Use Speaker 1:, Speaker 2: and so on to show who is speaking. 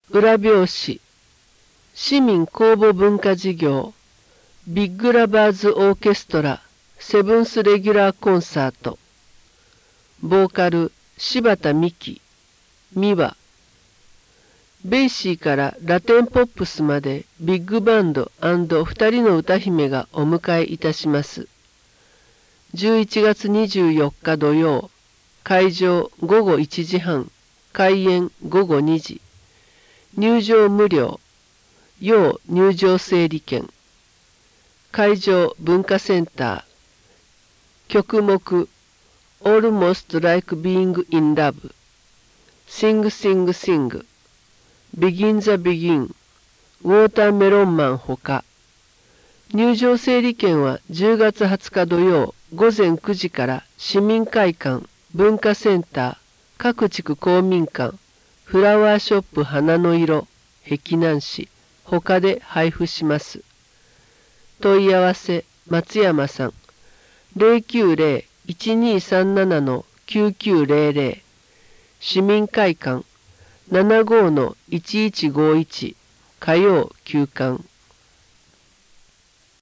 Speaker 1: 裏表紙、市民公募文化事業、ビッグラバーズオーケストラ、セブンスレギュラーコンサート。ボーカル、柴田美希、美和。ベイシーからラテンポップスまでビッグバンド&二人の歌姫がお迎えいたします。11月24日土曜、会場午後1時半、開演午後2時。入場無料、要入場整理券。会場文化センター。曲目、Almost Like Being in Love。Sing Sing Sing。Begin the Begin。ウォーターメロンマンほか。入場整理券は10月20日土曜午前9時から市民会館、文化センター、各地区公民館、フラワーショップ花の色、碧南市、他で配布します。問い合わせ、松山さん、090-1237-9900、市民会館、75-1151、火曜休館。